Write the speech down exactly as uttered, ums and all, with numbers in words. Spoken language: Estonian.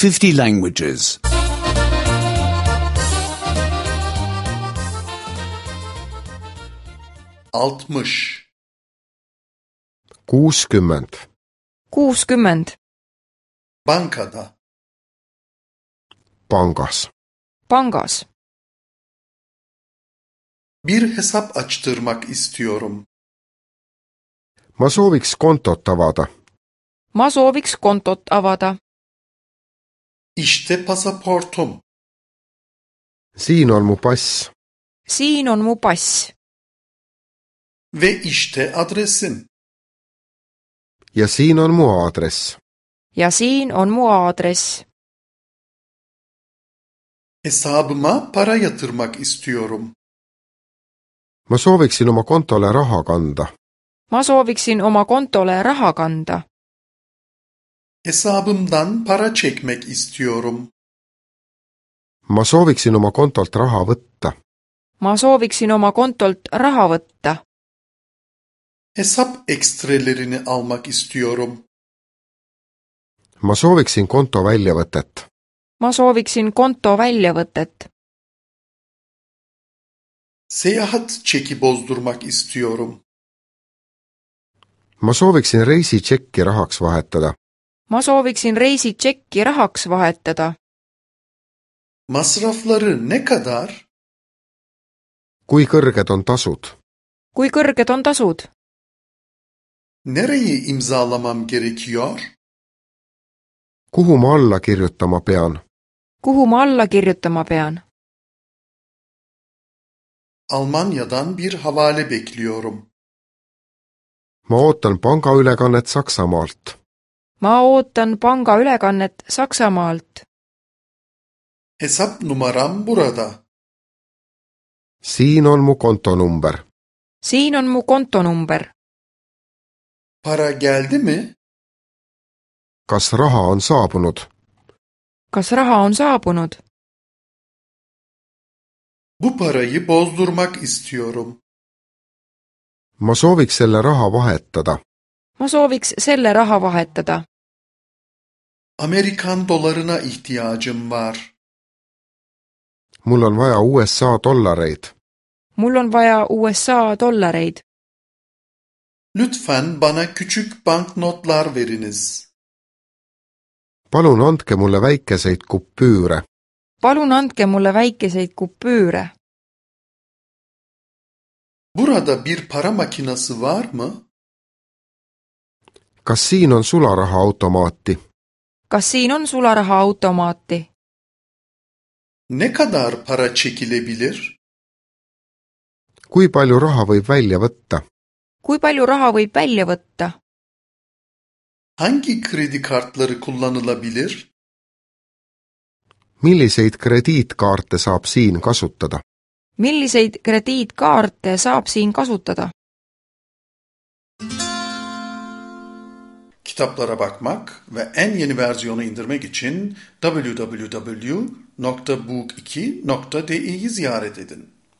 fifty languages. altmış, kuuskümmend, kuuskümmend, bankada, pangas, pangas. bir hesap açtırmak istiyorum. ma sooviks kontot avada. Ma sooviks kontot avada. İşte pasaportum. siin on mu pass Siin on mu pass. Ve işte adresim. ja siin on mu aadress. Ja siin on mu aadress. Hesabıma para yatırmak istiyorum. ma sooviksin oma kontole raha kanda. Ma sooviksin oma kontole raha kanda. Hesabımdan para çekmek istiyorum. ma sooviksin oma kontolt raha võtta. Ma sooviksin oma kontolt raha võtta. Hesap ekstrelerini almak istiyorum. ma sooviksin konto väljavõtet. Ma sooviksin konto väljavõtet. Seyahat çeki bozdurmak istiyorum. ma sooviksin reisitšekki rahaks vahetada. Ma sooviksin reisitšekki rahaks vahetada. Masrafları ne kadar? kui kõrged on tasud? Kui kõrged on tasud? Nereyi imzalamam gerekiyor? kuhu ma alla kirjutama pean? Kuhu ma alla kirjutama pean? Almanya'dan bir havale bekliyorum. ma ootan pangaülekannet Saksamaalt. Ma ootan pangaülekannet Saksamaalt. Hesap numaram burada. siin on mu kontonumber. Siin on mu kontonumber. Para geldi mi? kas raha on saabunud? Kas raha on saabunud? Bu parayı bozdurmak istiyorum. ma sooviks selle raha vahetada. Ma sooviks selle raha vahetada. Amerikan dolarına ihtiyacım var. mul on vaja U S A dollareid. Mul on vaja U S A dollareid. Lütfen bana küçük banknotlar veriniz. palun andke mulle väikeseid kupüüre. Palun andke mulle väikeseid kupüüre. Burada bir para makinesi var mı? kas siin on sularahaautomaati? Kas siin on sularahaautomaati? Ne kadar para çekilebilir? kui palju raha võib välja võtta? Kui palju raha võib välja võtta? Hangi kredi kartları kullanılabilir? milliseid krediitkaarte saab siin kasutada? Milliseid krediitkaarte saab siin kasutada? Kitaplara bakmak ve en yeni versiyonu indirmek için double-u double-u double-u nokta book iki nokta d'yi ziyaret edin.